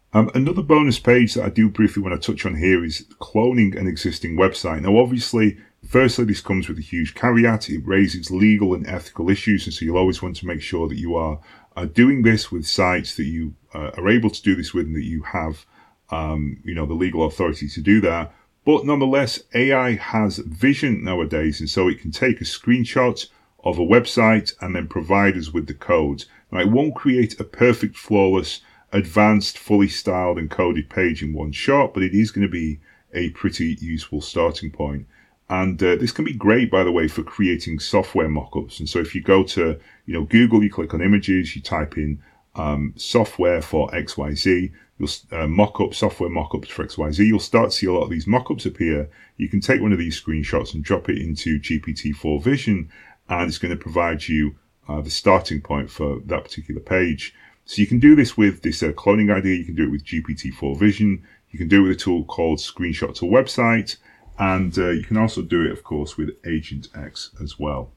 Another bonus page that I do briefly want to touch on here is cloning an existing website. Now, obviously, firstly, this comes with a huge caveat. It raises legal and ethical issues, and so you'll always want to make sure that you are doing this with sites that you are able to do this with, and that you have, the legal authority to do that. But nonetheless, AI has vision nowadays, and so it can take a screenshot of a website and then provide us with the code. Now, it won't create a perfect, flawless, advanced, fully styled and coded page in one shot, but it is going to be a pretty useful starting point. And this can be great, by the way, for creating software mockups. And so if you go to, Google, you click on images, you type in software for XYZ, you'll software mockups for XYZ. You'll start to see a lot of these mockups appear. You can take one of these screenshots and drop it into GPT-4 Vision, and it's going to provide you the starting point for that particular page. So you can do this with this cloning idea. You can do it with GPT-4 Vision. You can do it with a tool called Screenshot to Website. And you can also do it, of course, with Agent X as well.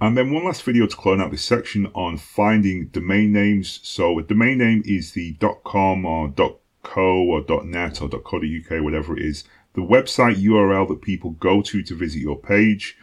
And then one last video to clone out this section on finding domain names. So a domain name is the .com or .co or .net or .co.uk, whatever it is, the website URL that people go to visit your page.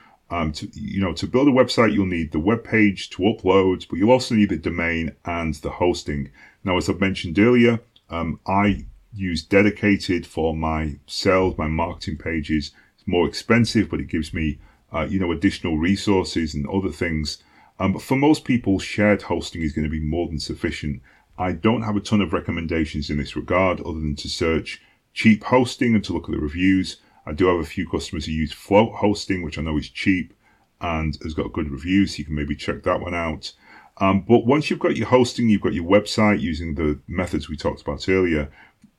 To build a website, you'll need the web page to upload, but you'll also need the domain and the hosting. Now, as I've mentioned earlier, I use Dedicated for my sales, my marketing pages. It's more expensive, but it gives me additional resources and other things. But for most people, shared hosting is going to be more than sufficient. I don't have a ton of recommendations in this regard other than to search cheap hosting and to look at the reviews. I do have a few customers who use Float Hosting, which I know is cheap and has got good reviews. So you can maybe check that one out. But once you've got your hosting, you've got your website using the methods we talked about earlier,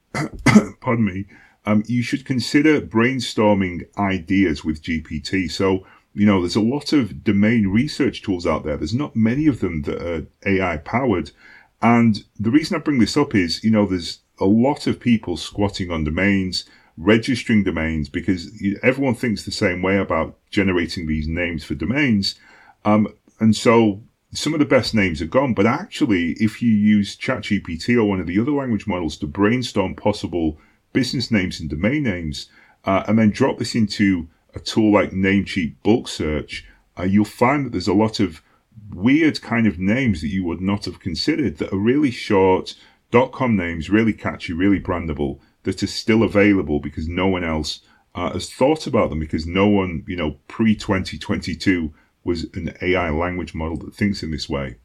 pardon me, you should consider brainstorming ideas with GPT. So, there's a lot of domain research tools out there. There's not many of them that are AI powered. And the reason I bring this up is, there's a lot of people squatting on domains, registering domains, because everyone thinks the same way about generating these names for domains. And so some of the best names are gone. But actually, if you use ChatGPT or one of the other language models to brainstorm possible business names and domain names, and then drop this into a tool like Namecheap Bulk Search, you'll find that there's a lot of weird kind of names that you would not have considered that are really short, .com names, really catchy, really brandable, that are still available because no one else has thought about them, because no one, pre-2022 was an AI language model that thinks in this way.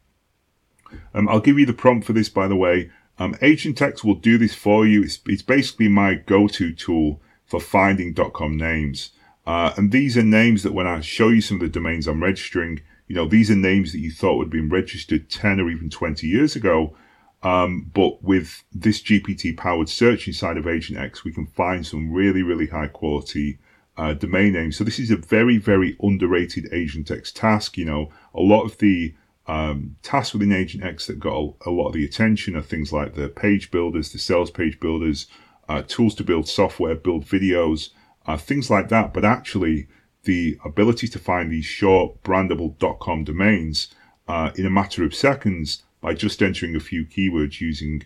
I'll give you the prompt for this, by the way. AgentX will do this for you. It's basically my go-to tool for finding .com names. And these are names that when I show you some of the domains I'm registering, these are names that you thought would have been registered 10 or even 20 years ago. But with this GPT-powered search inside of AgentX, we can find some really, really high-quality domain names. So this is a very, very underrated AgentX task. A lot of the tasks within AgentX that got a lot of the attention are things like the page builders, the sales page builders, tools to build software, build videos, things like that. But actually, the ability to find these short, brandable .com domains in a matter of seconds by just entering a few keywords using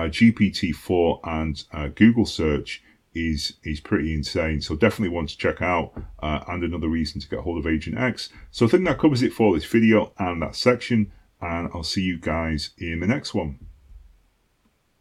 GPT-4 and Google search is pretty insane. So definitely one to check out, and another reason to get hold of AgentX. So I think that covers it for this video and that section, and I'll see you guys in the next one.